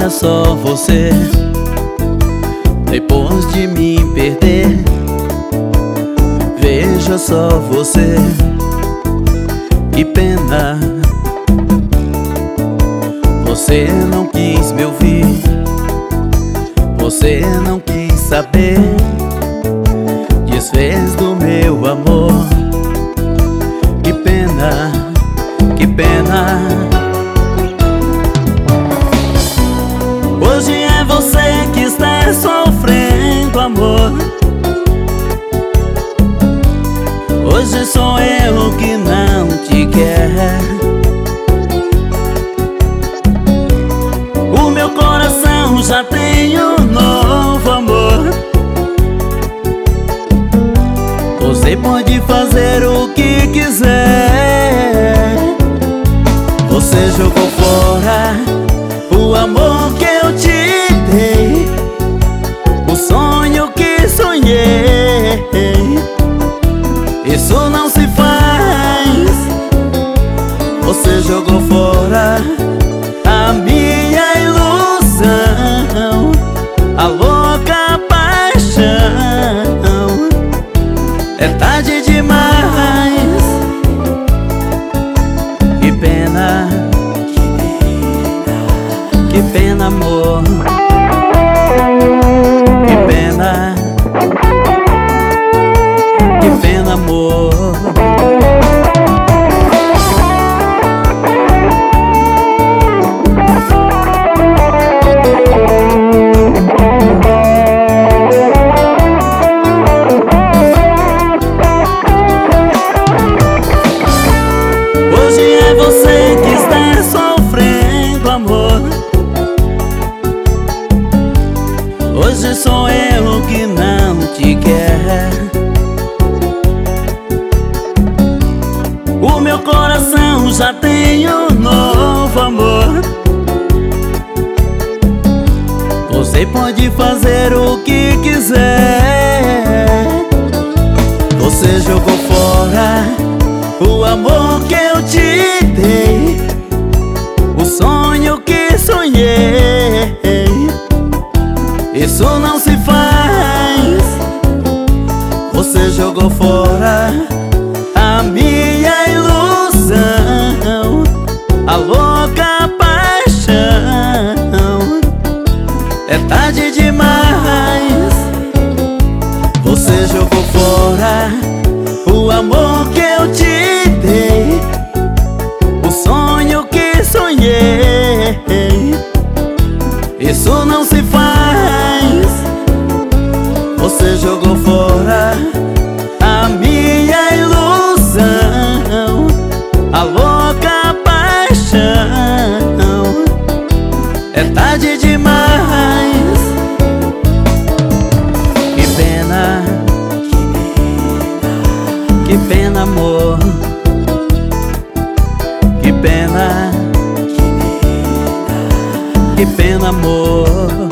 Veja só você, depois de me perder. Veja só você, que pena. Você não quis me ouvir, você não quis saber. Desfez do meu amor. Que pena, que pena. Hoje é você que está sofrendo, amor. Hoje sou eu que não te quero. O meu coração já tem um novo amor. Você pode fazer o que quiser. Você jogou fora o amor que eu te dei, o sonho que sonhei. Isso não se faz. Você jogou fora a minha ilusão, a louca paixão. É tarde demais. Que pena, que pena, amor. Que pena, que pena, amor. Hoje é você que está sofrendo, amor. Hoje sou eu que não te quero. O meu coração já tem um novo amor. Você pode fazer o que quiser. Você jogou fora o amor que eu te dei, o sonho que sonhei. Isso não se faz. Você jogou fora a minha ilusão, a louca paixão. É tarde demais. Você jogou fora o amor que eu te dei, o sonho que sonhei. Isso não se faz. Você jogou fora a minha ilusão, a louca paixão. É tarde demais. Que pena, que pena, amor. Que pena, que pena, amor.